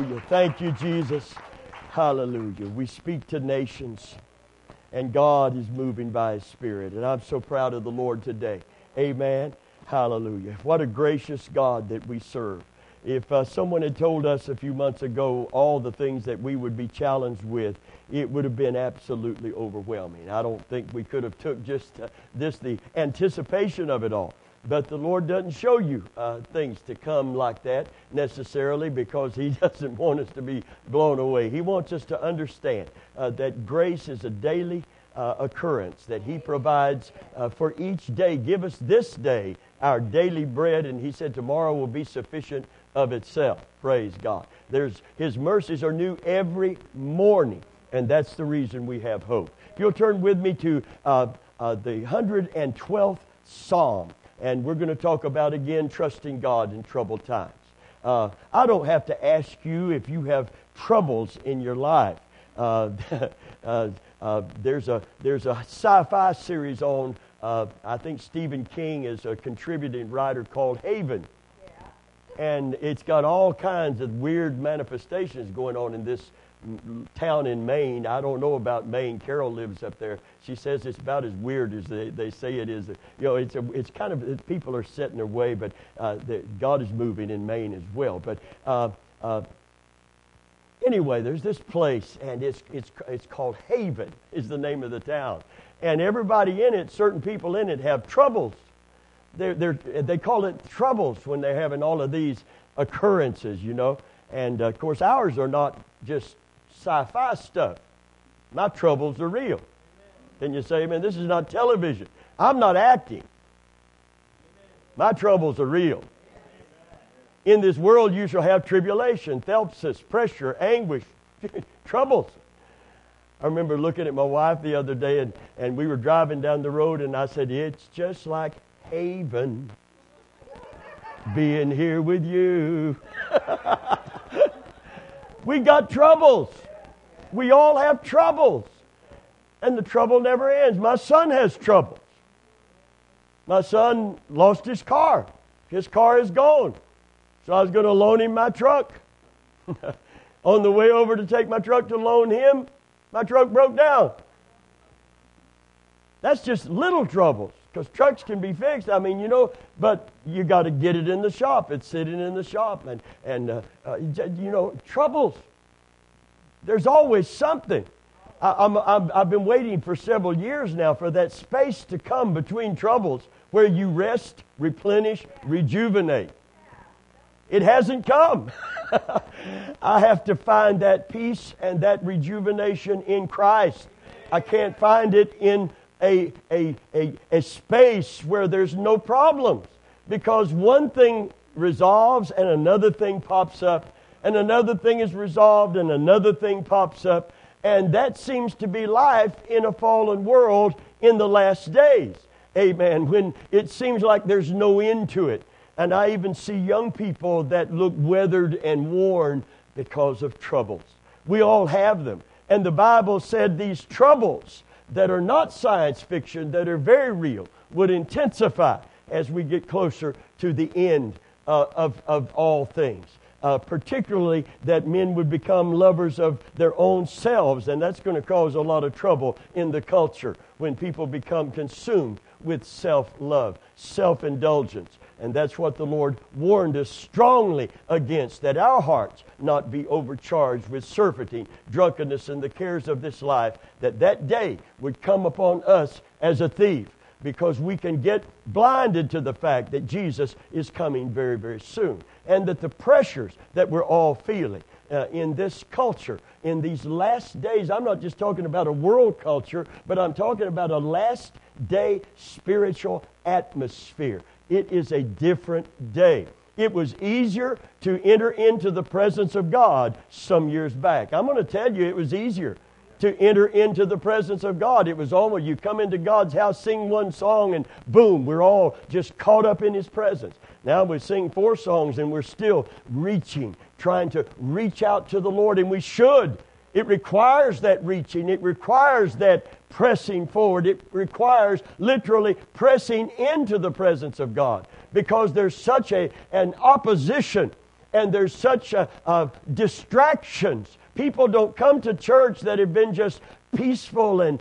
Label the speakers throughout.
Speaker 1: Hallelujah. Thank you, Jesus. Hallelujah. We speak to nations, and God is moving by His Spirit. And I'm so proud of the Lord today. Amen. Hallelujah. What a gracious God that we serve. If someone had told us a few months ago all the things that we would be challenged with, it would have been absolutely overwhelming. I don't think we could have took just the anticipation of it all. But the Lord doesn't show you things to come like that necessarily because He doesn't want us to be blown away. He wants us to understand that grace is a daily occurrence that He provides for each day. Give us this day our daily bread, and He said tomorrow will be sufficient of itself. Praise God. His mercies are new every morning, and that's the reason we have hope. If you'll turn with me to the 112th Psalm. And we're going to talk about, again, trusting God in troubled times. I don't have to ask you if you have troubles in your life. There's a sci-fi series on, I think Stephen King is a contributing writer called Haven. And it's got all kinds of weird manifestations going on in this town in Maine. I don't know about Maine. Carol lives up there. She says it's about as weird as they say it is. You know, it's kind of, people are set in their way, but God is moving in Maine as well. But anyway, there's this place, and it's called Haven is the name of the town. And everybody in it, certain people in it, have troubles. They call it troubles when they're having all of these occurrences, you know. And of course, ours are not just sci-fi stuff. My troubles are real. Can you say, man, this is not television. I'm not acting. My troubles are real. In this world you shall have tribulation, thlipsis, pressure, anguish, troubles. I remember looking at my wife the other day, and we were driving down the road, and I said, it's just like Haven being here with you. We got troubles. We all have troubles. And the trouble never ends. My son has troubles. My son lost his car. His car is gone. So I was going to loan him my truck. On the way over to take my truck to loan him, my truck broke down. That's just little troubles. Because trucks can be fixed. I mean, you know, but you got to get it in the shop. It's sitting in the shop. And you know, troubles. There's always something. I've been waiting for several years now for that space to come between troubles where you rest, replenish, rejuvenate. It hasn't come. I have to find that peace and that rejuvenation in Christ. I can't find it in a space where there's no problems, because one thing resolves and another thing pops up, and another thing is resolved and another thing pops up, and that seems to be life in a fallen world in the last days. Amen. When it seems like there's no end to it. And I even see young people that look weathered and worn because of troubles. We all have them. And the Bible said these troubles that are not science fiction, that are very real, would intensify as we get closer to the end of all things. Particularly that men would become lovers of their own selves, and that's going to cause a lot of trouble in the culture when people become consumed with self-love, self-indulgence. And that's what the Lord warned us strongly against, that our hearts not be overcharged with surfeiting, drunkenness, and the cares of this life, that day would come upon us as a thief, because we can get blinded to the fact that Jesus is coming very, very soon. And that the pressures that we're all feeling in this culture, in these last days, I'm not just talking about a world culture, but I'm talking about a last day spiritual atmosphere. It is a different day. It was easier to enter into the presence of God some years back. I'm going to tell you, it was easier to enter into the presence of God. It was almost, you come into God's house, sing one song, and boom, we're all just caught up in His presence. Now we sing 4 songs and we're still reaching, trying to reach out to the Lord, and we should. It requires that reaching. It requires that pressing forward. It requires literally pressing into the presence of God, because there's such an opposition and there's such distractions. People don't come to church that have been just peaceful and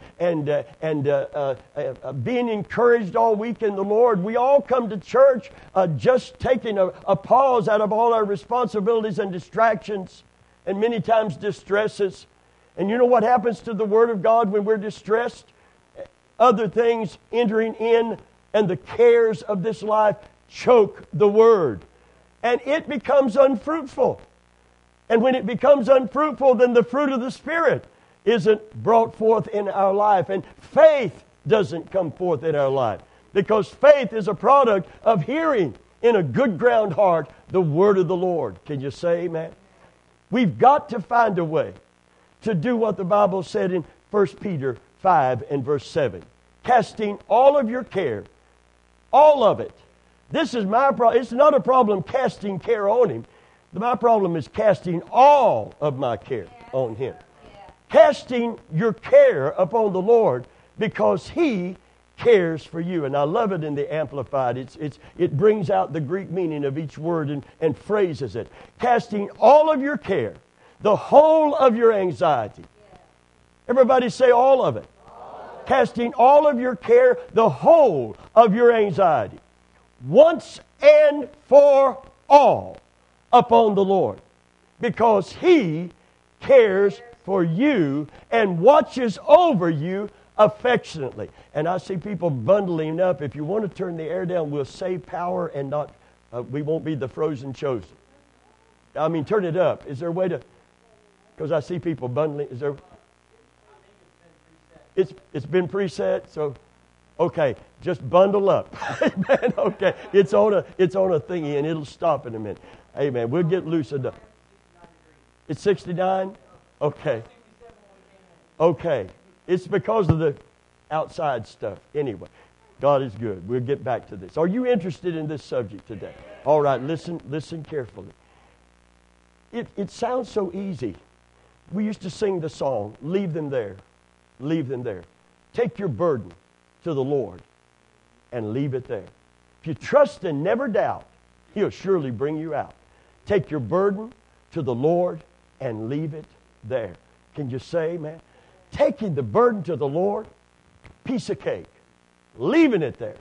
Speaker 1: being encouraged all week in the Lord. We all come to church just taking a pause out of all our responsibilities and distractions, and many times distresses. And you know what happens to the Word of God when we're distressed? Other things entering in, and the cares of this life choke the Word, and it becomes unfruitful. And when it becomes unfruitful, then the fruit of the Spirit isn't brought forth in our life, and faith doesn't come forth in our life, because faith is a product of hearing in a good ground heart the Word of the Lord. Can you say amen? We've got to find a way to do what the Bible said in 1 Peter 5 and verse 7. Casting all of your care, all of it. This is my problem. It's not a problem casting care on Him. My problem is casting all of my care on Him. Casting your care upon the Lord, because He cares for you. And I love it in the Amplified. It brings out the Greek meaning of each word and phrases it. Casting all of your care, the whole of your anxiety. Everybody say all of it. Casting all of your care, the whole of your anxiety, once and for all, upon the Lord, because He cares for you and watches over you affectionately. And I see people bundling up. If you want to turn the air down, we'll save power and not. We won't be the frozen chosen. I mean, turn it up. Is there a way to? Because I see people bundling. Is there? It's been preset. So, okay, just bundle up. Amen. Okay, it's on a thingy, and it'll stop in a minute. Amen. We'll get loosened up. It's 69? Okay. Okay. It's because of the outside stuff. Anyway, God is good. We'll get back to this. Are you interested in this subject today? All right, listen carefully. It sounds so easy. We used to sing the song, "Leave them there. Leave them there. Take your burden to the Lord and leave it there. If you trust and never doubt, He'll surely bring you out. Take your burden to the Lord and leave it there." Can you say, man? Taking the burden to the Lord, piece of cake. Leaving it there.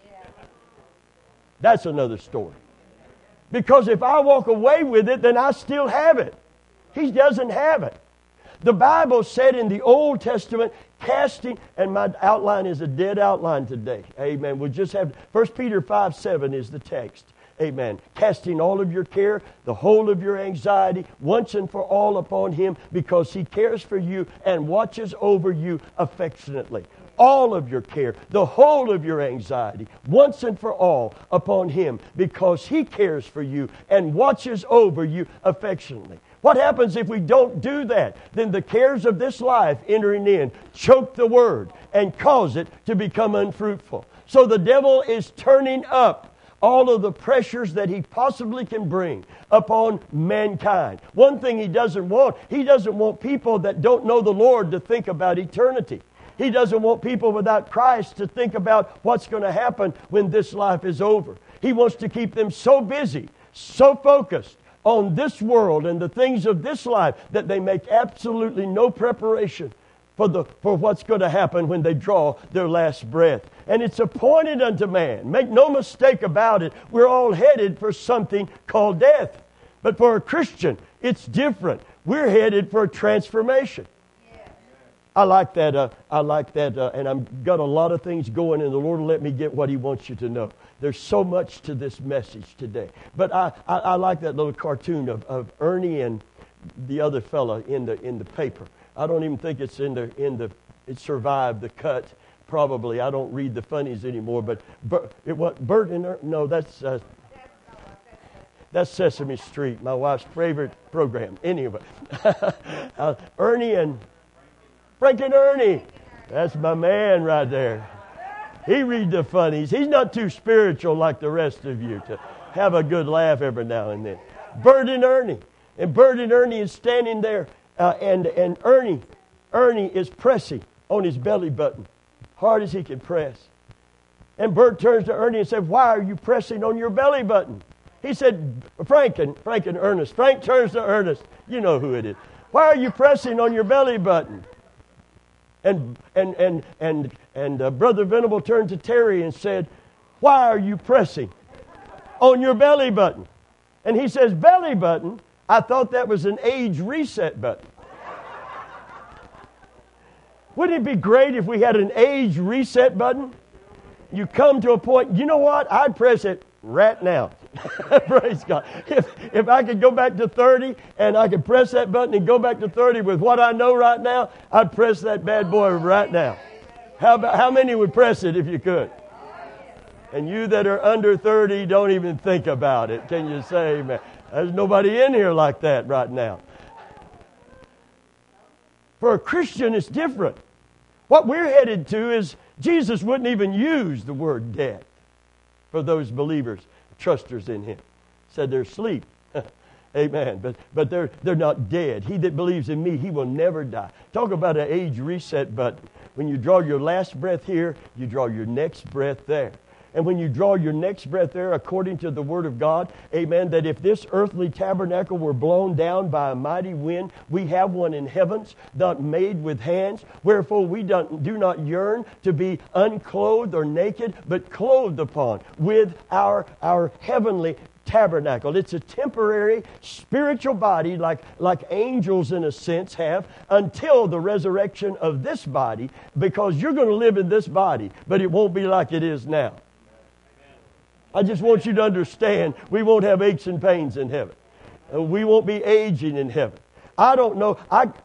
Speaker 1: That's another story. Because if I walk away with it, then I still have it. He doesn't have it. The Bible said in the Old Testament, casting, and my outline is a dead outline today. Amen. We'll just have 1 Peter 5:7 is the text. Amen. Casting all of your care, the whole of your anxiety, once and for all upon Him, because He cares for you and watches over you affectionately. All of your care, the whole of your anxiety, once and for all upon Him, because He cares for you and watches over you affectionately. What happens if we don't do that? Then the cares of this life entering in choke the Word and cause it to become unfruitful. So the devil is turning up all of the pressures that he possibly can bring upon mankind. One thing he doesn't want people that don't know the Lord to think about eternity. He doesn't want people without Christ to think about what's going to happen when this life is over. He wants to keep them so busy, so focused on this world and the things of this life that they make absolutely no preparation for what's going to happen when they draw their last breath. And it's appointed unto man. Make no mistake about it. We're all headed for something called death. But for a Christian, it's different. We're headed for a transformation. I like that, and I've got a lot of things going, and the Lord will let me get what He wants you to know. There's so much to this message today. But I like that little cartoon of Ernie and the other fella in the paper. I don't even think it's it survived the cut. Probably. I don't read the funnies anymore. But Bert and Ernie? No, that's Sesame Street, my wife's favorite program. Anyway, Ernie and Frank and Ernie. That's my man right there. He read the funnies. He's not too spiritual like the rest of you to have a good laugh every now and then. Bert and Ernie. And Bert and Ernie is standing there, and Ernie is pressing on his belly button, hard as he can press. And Bert turns to Ernie and says, "Why are you pressing on your belly button?" He said, Frank and Ernest. Frank turns to Ernest. You know who it is. Why are you pressing on your belly button? And Brother Venable turned to Terry and said, why are you pressing on your belly button? And he says, belly button? I thought that was an age reset button. Wouldn't it be great if we had an age reset button? You come to a point, you know what? I'd press it right now. Praise God. If I could go back to 30 and I could press that button and go back to 30 with what I know right now, I'd press that bad boy right now. How many would press it if you could? And you that are under 30, don't even think about it. Can you say amen? There's nobody in here like that right now. For a Christian, it's different. What we're headed to is Jesus wouldn't even use the word death for those believers, trusters in Him. He said they're asleep. Amen. But they're not dead. He that believes in me, he will never die. Talk about an age reset button. When you draw your last breath here, you draw your next breath there. And when you draw your next breath there, according to the Word of God, amen, that if this earthly tabernacle were blown down by a mighty wind, we have one in heavens, not made with hands. Wherefore we do not yearn to be unclothed or naked, but clothed upon with our heavenly tabernacle. It's a temporary spiritual body like angels in a sense have until the resurrection of this body, because you're going to live in this body, but it won't be like it is now. I just want you to understand, we won't have aches and pains in heaven. We won't be aging in heaven. I don't know.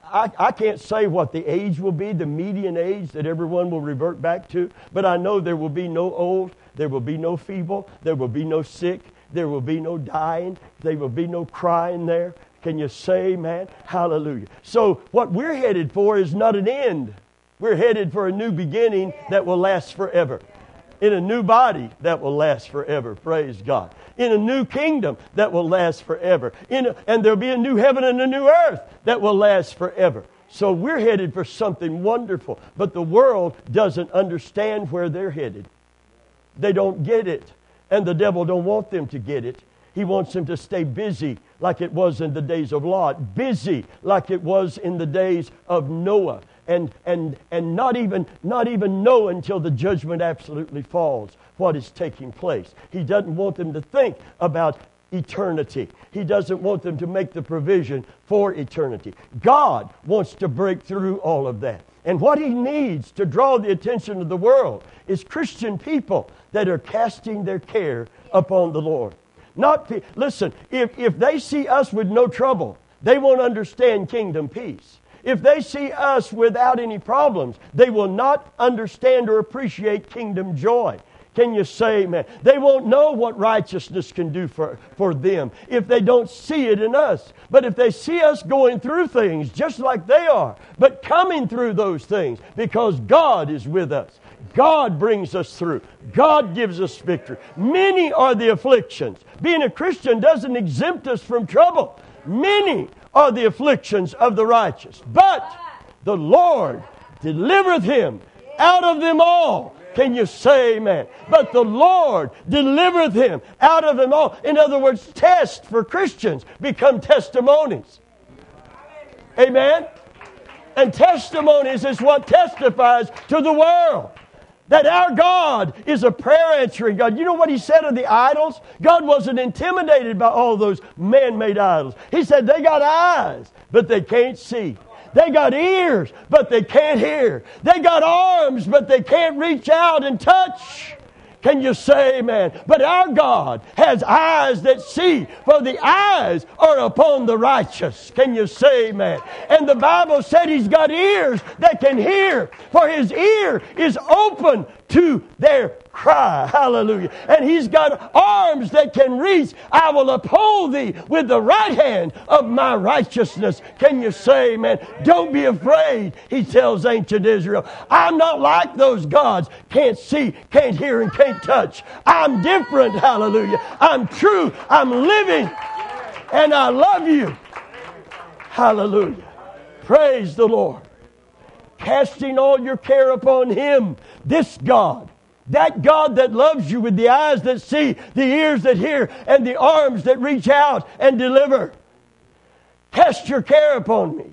Speaker 1: I can't say what the age will be, the median age that everyone will revert back to, but I know there will be no old, there will be no feeble, there will be no sick, there will be no dying, there will be no crying there. Can you say amen? Hallelujah. So what we're headed for is not an end. We're headed for a new beginning that will last forever. In a new body that will last forever. Praise God. In a new kingdom that will last forever. And there'll be a new heaven and a new earth that will last forever. So we're headed for something wonderful. But the world doesn't understand where they're headed. They don't get it. And the devil don't want them to get it. He wants them to stay busy like it was in the days of Lot. Busy like it was in the days of Noah. And not even know until the judgment absolutely falls what is taking place. He doesn't want them to think about eternity. He doesn't want them to make the provision for eternity. God wants to break through all of that. And what He needs to draw the attention of the world is Christian people that are casting their care upon the Lord. Listen, if they see us with no trouble, they won't understand kingdom peace. If they see us without any problems, they will not understand or appreciate kingdom joy. Can you say amen? They won't know what righteousness can do for them if they don't see it in us. But if they see us going through things just like they are, but coming through those things because God is with us. God brings us through. God gives us victory. Many are the afflictions. Being a Christian doesn't exempt us from trouble. Many are the afflictions of the righteous, but the Lord delivereth him out of them all. Can you say amen? But the Lord delivereth him out of them all. In other words, tests for Christians become testimonies. Amen? And testimonies is what testifies to the world that our God is a prayer answering God. You know what He said of the idols? God wasn't intimidated by all those man-made idols. He said they got eyes, but they can't see. They got ears, but they can't hear. They got arms, but they can't reach out and touch. Can you say amen? But our God has eyes that see, for the eyes are upon the righteous. Can you say amen? And the Bible said He's got ears that can hear, for His ear is open to their cry. Hallelujah. And He's got arms that can reach. I will uphold thee with the right hand of my righteousness. Can you say amen? Don't be afraid, He tells ancient Israel. I'm not like those gods. Can't see, can't hear, and can't touch. I'm different. Hallelujah. I'm true. I'm living. And I love you. Hallelujah. Praise the Lord. Casting all your care upon Him, this God That God that loves you with the eyes that see, the ears that hear, and the arms that reach out and deliver. Cast your care upon me.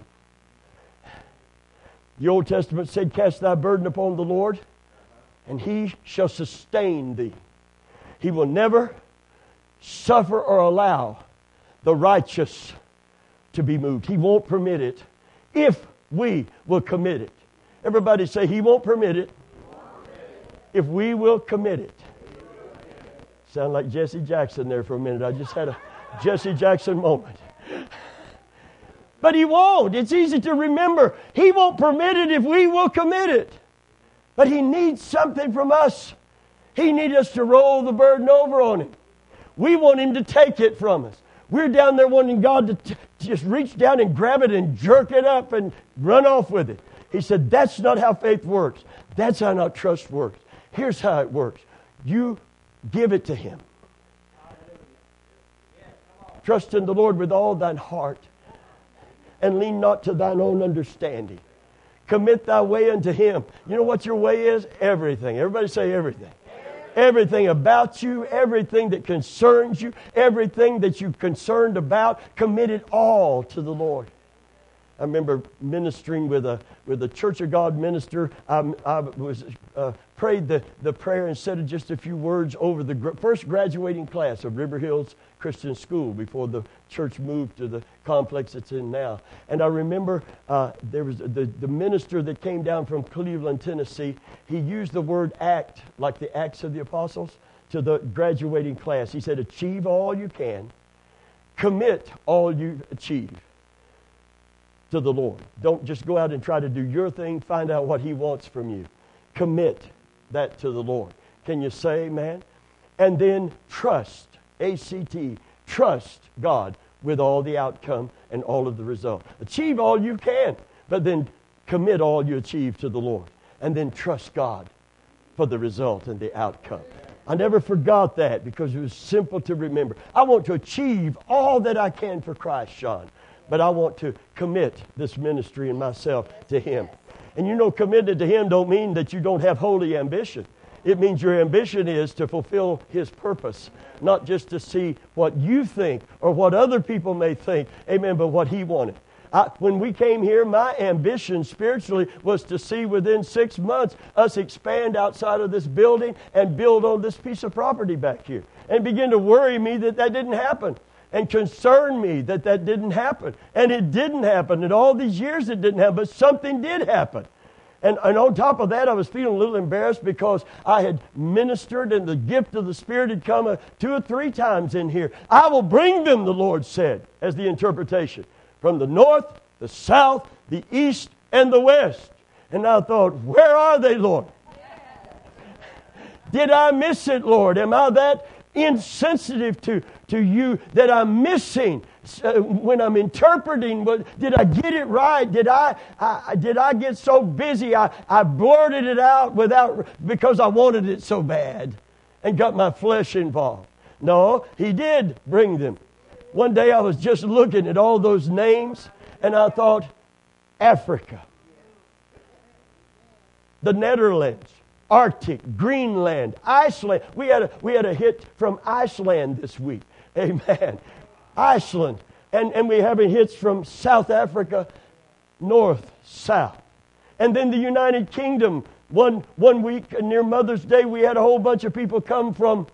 Speaker 1: The Old Testament said, cast thy burden upon the Lord, and He shall sustain thee. He will never suffer or allow the righteous to be moved. He won't permit it if we will commit it. Everybody say, He won't permit it if we will commit it. Sound like Jesse Jackson there for a minute. I just had a Jesse Jackson moment. But He won't. It's easy to remember. He won't permit it if we will commit it. But He needs something from us. He needs us to roll the burden over on Him. We want Him to take it from us. We're down there wanting God to just reach down and grab it and jerk it up and run off with it. He said, that's not how faith works. That's how not trust works. Here's how it works. You give it to Him. Trust in the Lord with all thine heart, and lean not to thine own understanding. Commit thy way unto Him. You know what your way is? Everything. Everybody say everything. Everything about you, everything that concerns you, everything that you're concerned about, commit it all to the Lord. I remember ministering with a Church of God minister. I prayed the prayer and said just a few words over the first graduating class of River Hills Christian School before the church moved to the complex it's in now. And I remember there was the minister that came down from Cleveland, Tennessee. He used the word act, like the Acts of the Apostles, to the graduating class. He said, achieve all you can. Commit all you achieve to the Lord. Don't just go out and try to do your thing. Find out what He wants from you. Commit that to the Lord. Can you say amen? And then trust, A-C-T, trust God with all the outcome and all of the result. Achieve all you can, but then commit all you achieve to the Lord. And then trust God for the result and the outcome. I never forgot that because it was simple to remember. I want to achieve all that I can for Christ, Sean. But I want to commit this ministry and myself to Him. And you know, committed to Him don't mean that you don't have holy ambition. It means your ambition is to fulfill His purpose, not just to see what you think or what other people may think, amen, but what He wanted. When we came here, my ambition spiritually was to see within 6 months us expand outside of this building and build on this piece of property back here. And begin to worry me that didn't happen. And concern me that didn't happen. And it didn't happen. And all these years it didn't happen. But something did happen. And on top of that, I was feeling a little embarrassed because I had ministered and the gift of the Spirit had come 2 or 3 times in here. I will bring them, the Lord said, as the interpretation. From the north, the south, the east, and the west. And I thought, where are they, Lord? Did I miss it, Lord? Am I that insensitive to you that I'm missing when I'm interpreting? Did I get it right? Did I get so busy I blurted it out because I wanted it so bad and got my flesh involved? No, He did bring them. One day I was just looking at all those names and I thought, Africa, the Netherlands, Arctic, Greenland, Iceland. We had a hit from Iceland this week. Amen. Iceland. And we're having hits from South Africa, north, south. And then the United Kingdom. One week near Mother's Day, we had a whole bunch of people come from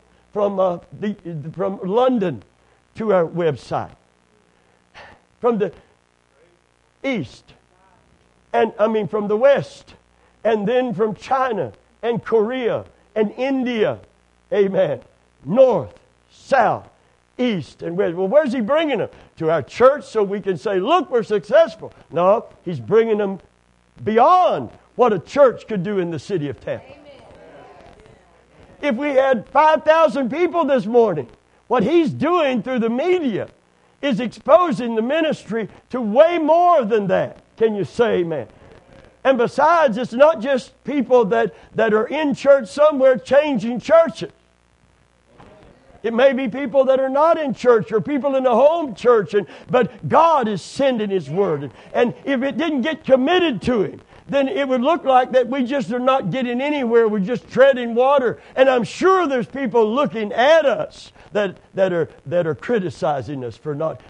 Speaker 1: London to our website. From the east. From the west. And then from China and Korea and India. Amen. North, south, east, and west. Well, where's He bringing them? To our church so we can say, look, we're successful. No, He's bringing them beyond what a church could do in the city of Tampa. Amen. If we had 5,000 people this morning, what He's doing through the media is exposing the ministry to way more than that. Can you say amen? And besides, it's not just people that are in church somewhere changing churches. It may be people that are not in church or people in the home church, but God is sending His Word. And if it didn't get committed to Him, then it would look like that we just are not getting anywhere. We're just treading water. And I'm sure there's people looking at us that are criticizing us for not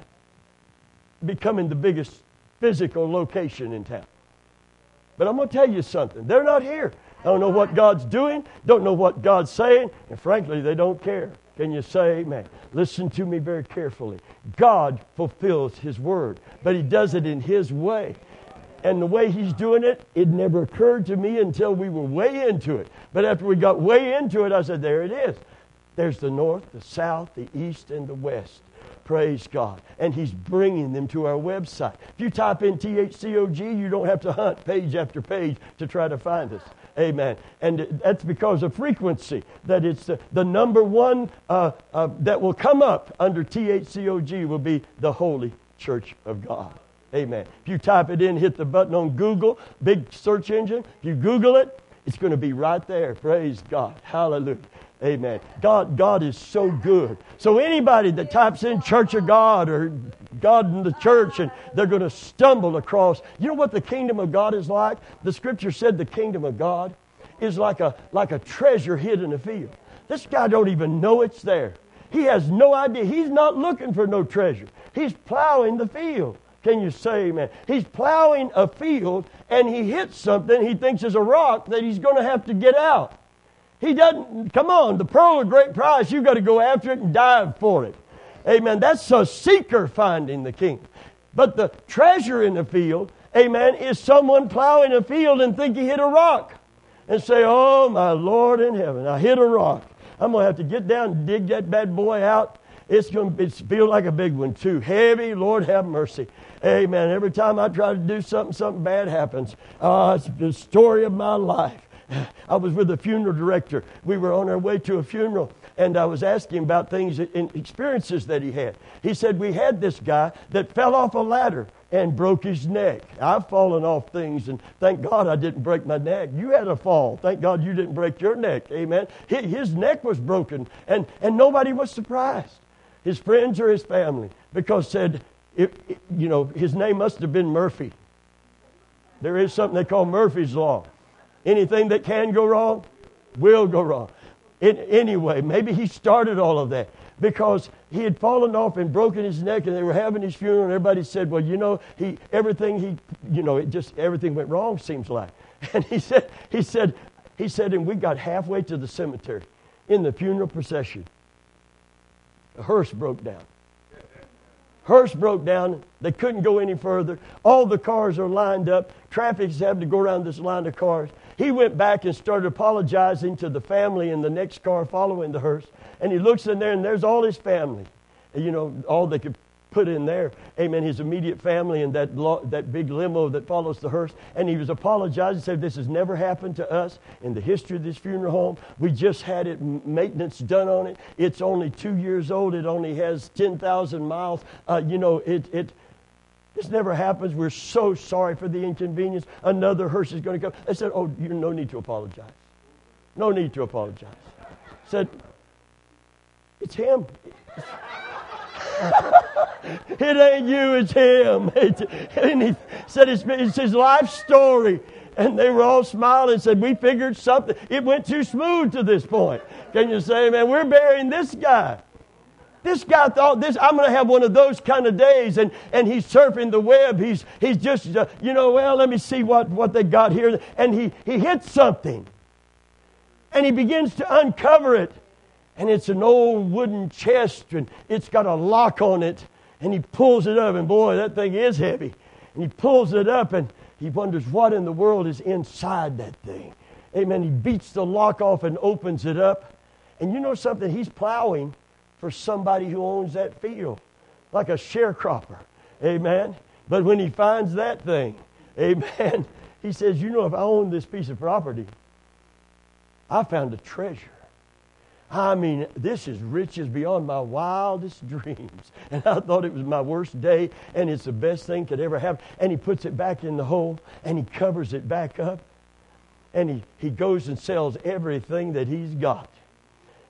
Speaker 1: becoming the biggest physical location in town. But I'm going to tell you something. They're not here. I don't know what God's doing, don't know what God's saying, and frankly, they don't care. Can you say amen? Listen to me very carefully. God fulfills His Word, but He does it in His way. And the way He's doing it, it never occurred to me until we were way into it. But after we got way into it, I said, there it is. There's the north, the south, the east, and the west. Praise God. And He's bringing them to our website. If you type in THCOG, you don't have to hunt page after page to try to find us. Amen. And that's because of frequency. That it's the number one that will come up under THCOG will be the Holy Church of God. Amen. If you type it in, hit the button on Google, big search engine. If you Google it, it's going to be right there. Praise God. Hallelujah. Amen. God is so good. So anybody that types in Church of God or God in the church, and they're going to stumble across. You know what the kingdom of God is like? The Scripture said the kingdom of God is like a treasure hid in a field. This guy don't even know it's there. He has no idea. He's not looking for no treasure. He's plowing the field. Can you say amen? He's plowing a field, and he hits something he thinks is a rock that he's going to have to get out. He doesn't, come on, the pearl of great price, you've got to go after it and dive for it. Amen. That's a seeker finding the kingdom. But the treasure in the field, amen, is someone plowing a field and think he hit a rock. And say, oh, my Lord in heaven, I hit a rock. I'm going to have to get down and dig that bad boy out. It's going to feel like a big one too. Heavy, Lord have mercy. Amen. Every time I try to do something bad happens. It's the story of my life. I was with a funeral director. We were on our way to a funeral, and I was asking about things and experiences that he had. He said, we had this guy that fell off a ladder and broke his neck. I've fallen off things, and thank God I didn't break my neck. You had a fall. Thank God you didn't break your neck. Amen. His neck was broken, and nobody was surprised. His friends or his family, because said, his name must have been Murphy. There is something they call Murphy's Law. Anything that can go wrong will go wrong. Anyway, maybe he started all of that because he had fallen off and broken his neck, and they were having his funeral, and everybody said, well, everything went wrong, seems like. And he said, and we got halfway to the cemetery in the funeral procession. A hearse broke down. Hearse broke down. They couldn't go any further. All the cars are lined up. Traffic's having to go around this line of cars. He went back and started apologizing to the family in the next car following the hearse. And he looks in there, and there's all his family. All they could put in there. Amen. His immediate family and that big limo that follows the hearse. And he was apologizing, said, this has never happened to us in the history of this funeral home. We just had it maintenance done on it. It's only 2 years old. It only has 10,000 miles. This never happens. We're so sorry for the inconvenience. Another hearse is going to come. They said, no need to apologize. No need to apologize. Said, it's him. It ain't you, it's him. And he said it's his life story. And they were all smiling and said, we figured something. It went too smooth to this point. Can you say, man, we're burying this guy. This guy thought I'm going to have one of those kind of days. And he's surfing the web. He's just, let me see what they got here. And he hits something. And he begins to uncover it. And it's an old wooden chest, and it's got a lock on it. And he pulls it up, and boy, that thing is heavy. And he pulls it up, and he wonders what in the world is inside that thing. Amen. He beats the lock off and opens it up. And you know something? He's plowing for somebody who owns that field, like a sharecropper. Amen. But when he finds that thing, amen, he says, if I own this piece of property, I found a treasure. I mean, this is riches beyond my wildest dreams. And I thought it was my worst day, and it's the best thing could ever happen. And he puts it back in the hole, and he covers it back up. And he goes and sells everything that he's got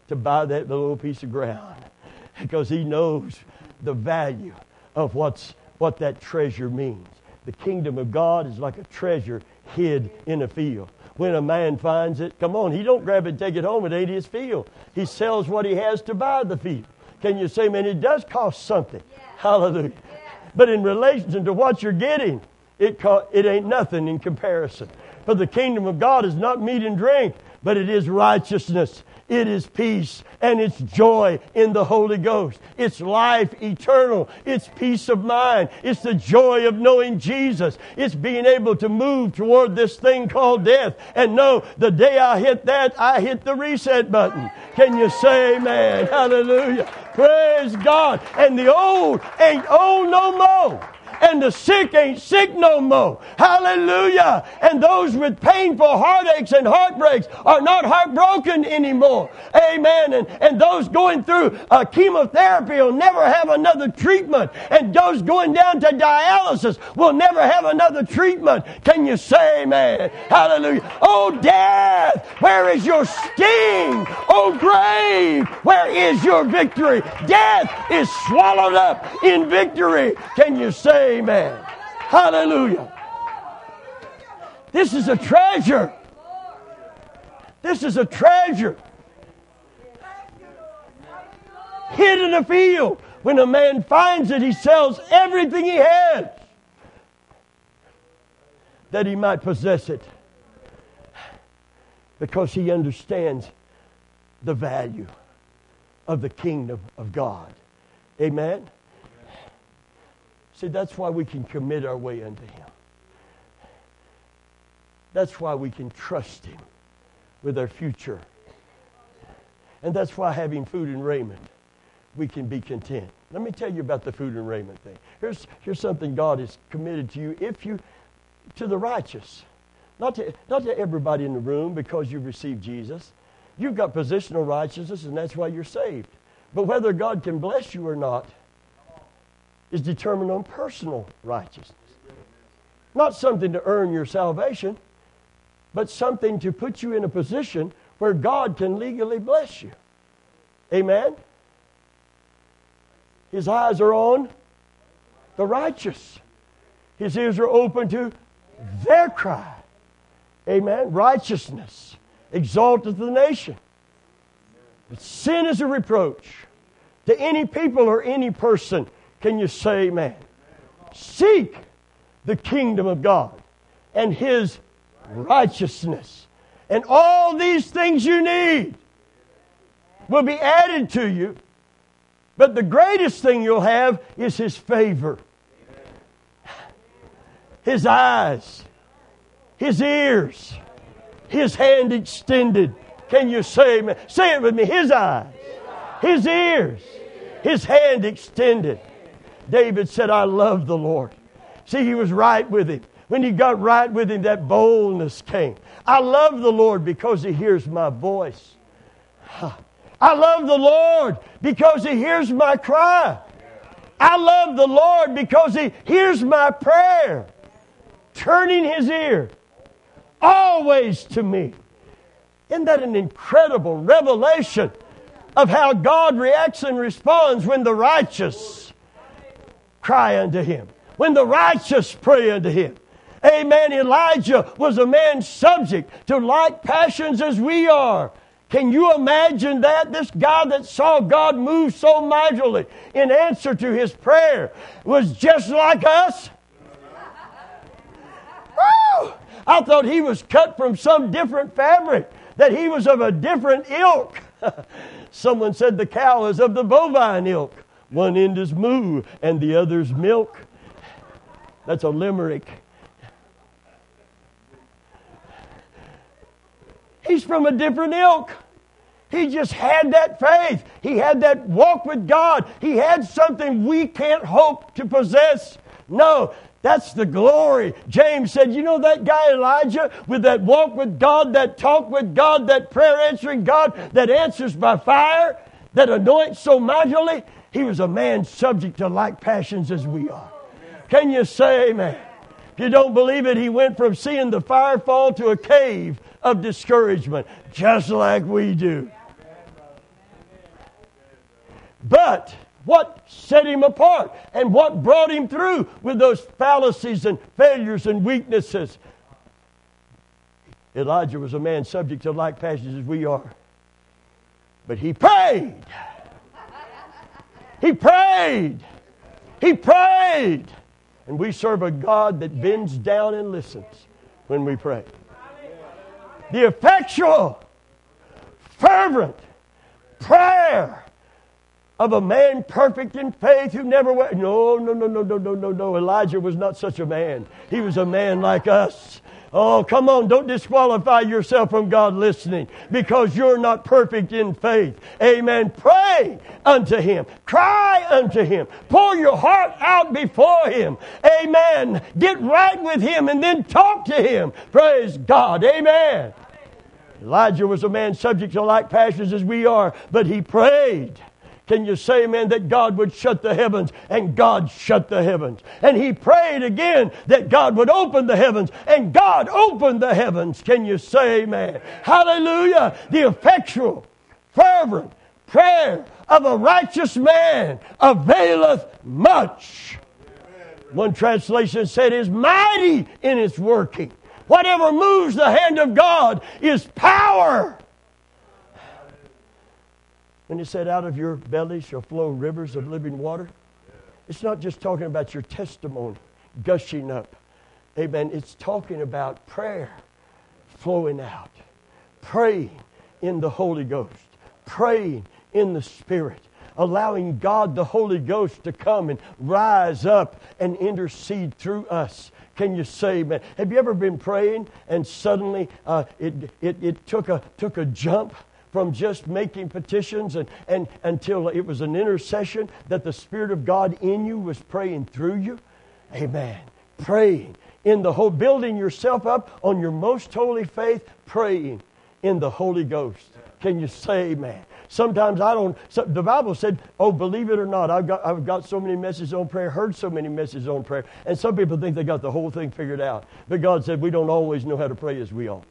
Speaker 1: to buy that little piece of ground because he knows the value of what that treasure means. The kingdom of God is like a treasure hid in a field. When a man finds it, come on, he don't grab it and take it home. It ain't his field. He sells what he has to buy the field. Can you say, man, it does cost something? Yeah. Hallelujah. Yeah. But in relation to what you're getting, it ain't nothing in comparison. For the kingdom of God is not meat and drink, but it is righteousness. It is peace, and it's joy in the Holy Ghost. It's life eternal. It's peace of mind. It's the joy of knowing Jesus. It's being able to move toward this thing called death and know the day I hit that, I hit the reset button. Can you say amen? Hallelujah. Praise God. And the old ain't old no more. And the sick ain't sick no more. Hallelujah. And those with painful heartaches and heartbreaks are not heartbroken anymore. Amen. And those going through chemotherapy will never have another treatment. And those going down to dialysis will never have another treatment. Can you say amen? Hallelujah. Oh, death, where is your sting? Oh, grave, where is your victory? Death is swallowed up in victory. Can you say amen? Hallelujah. This is a treasure. This is a treasure. Hid in a field. When a man finds it, he sells everything he has that he might possess it, because he understands the value of the kingdom of God. Amen? See, that's why we can commit our way unto Him. That's why we can trust Him with our future. And that's why having food and raiment, we can be content. Let me tell you about the food and raiment thing. Here's something God has committed to you. To the righteous. Not to everybody in the room because you've received Jesus. You've got positional righteousness, and that's why you're saved. But whether God can bless you or not is determined on personal righteousness. Not something to earn your salvation, but something to put you in a position where God can legally bless you. Amen? His eyes are on the righteous. His ears are open to their cry. Amen? Righteousness exalteth the nation. But sin is a reproach to any people or any person. Can you say amen? Seek the kingdom of God and His righteousness. And all these things you need will be added to you. But the greatest thing you'll have is His favor. His eyes. His ears. His hand extended. Can you say amen? Say it with me. His eyes. His ears. His hand extended. David said, I love the Lord. See, he was right with Him. When he got right with Him, that boldness came. I love the Lord because He hears my voice. I love the Lord because He hears my cry. I love the Lord because He hears my prayer. Turning His ear always to me. Isn't that an incredible revelation of how God reacts and responds when the righteous cry unto Him? When the righteous pray unto Him. Amen. Elijah was a man subject to like passions as we are. Can you imagine that? This guy that saw God move so mightily in answer to his prayer was just like us? Woo! I thought he was cut from some different fabric, that he was of a different ilk. Someone said the cow is of the bovine ilk. One end is moo and the other's milk. That's a limerick. He's from a different ilk. He just had that faith. He had that walk with God. He had something we can't hope to possess. No, that's the glory. James said, you know that guy Elijah with that walk with God, that talk with God, that prayer answering God, that answers by fire, that anoints so mightily? He was a man subject to like passions as we are. Can you say amen? If you don't believe it, he went from seeing the fire fall to a cave of discouragement, just like we do. But what set him apart and what brought him through with those fallacies and failures and weaknesses? Elijah was a man subject to like passions as we are. But he prayed. He prayed. He prayed. And we serve a God that bends down and listens when we pray. The effectual, fervent prayer of a man perfect in faith who never went. No. Elijah was not such a man. He was a man like us. Oh, come on, don't disqualify yourself from God listening because you're not perfect in faith. Amen. Pray unto Him. Cry unto Him. Pour your heart out before Him. Amen. Get right with Him and then talk to Him. Praise God. Amen. Elijah was a man subject to like passions as we are, but he prayed. Can you say, amen, that God would shut the heavens, and God shut the heavens. And he prayed again that God would open the heavens, and God opened the heavens. Can you say, amen? Hallelujah. The effectual, fervent prayer of a righteous man availeth much. One translation said is mighty in its working. Whatever moves the hand of God is power. When he said, out of your belly shall flow rivers of living water, it's not just talking about your testimony gushing up. Amen. It's talking about prayer flowing out. Praying in the Holy Ghost. Praying in the Spirit. Allowing God the Holy Ghost to come and rise up and intercede through us. Can you say, man? Have you ever been praying and suddenly it took a jump from just making petitions and until it was an intercession that the Spirit of God in you was praying through you? Amen. Praying in the whole, building yourself up on your most holy faith, praying in the Holy Ghost. Can you say amen? Sometimes the Bible said, oh, believe it or not, I've got so many messages on prayer, heard so many messages on prayer, and some people think they got the whole thing figured out. But God said we don't always know how to pray as we ought.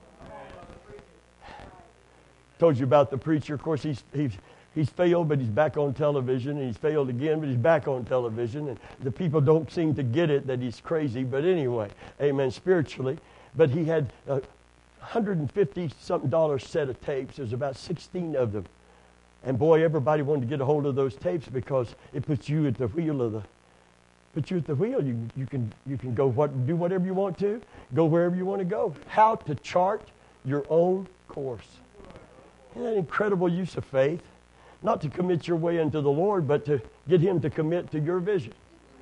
Speaker 1: Told you about the preacher. Of course, he's failed, but he's back on television. And he's failed again, but he's back on television. And the people don't seem to get it that he's crazy. But anyway, amen, spiritually. But he had $150-something set of tapes. There's about 16 of them. And boy, everybody wanted to get a hold of those tapes because it puts you at the wheel of the. Puts you at the wheel. You can go do whatever you want to, go wherever you want to go. How to chart your own course. Isn't that incredible use of faith? Not to commit your way into the Lord, but to get Him to commit to your vision.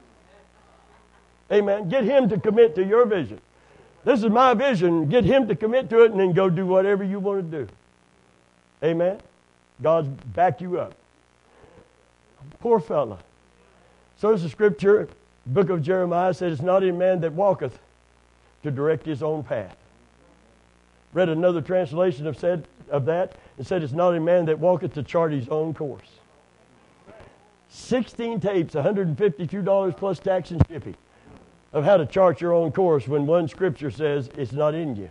Speaker 1: Amen. Get Him to commit to your vision. This is my vision. Get Him to commit to it and then go do whatever you want to do. Amen. God's back you up. Poor fella. So is the scripture, book of Jeremiah said, it's not in man that walketh to direct his own path. Read another translation of that and said it's not a man that walketh to chart his own course. 16 tapes, $152 plus tax and shipping of how to chart your own course when one scripture says it's not in you.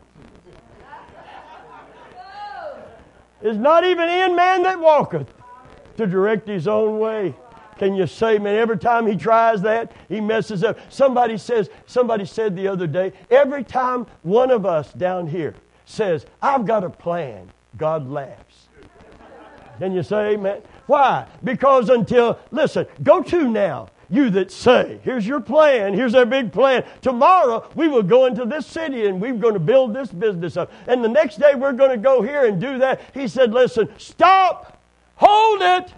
Speaker 1: It's not even in man that walketh to direct his own way. Can you say, man, every time he tries that, he messes up. Somebody said the other day, every time one of us down here says, I've got a plan, God laughs. Can you say amen? Why? Because listen, go to now, you that say, here's your plan, here's our big plan. Tomorrow we will go into this city and we're going to build this business up. And the next day we're going to go here and do that. He said, listen, stop, hold it.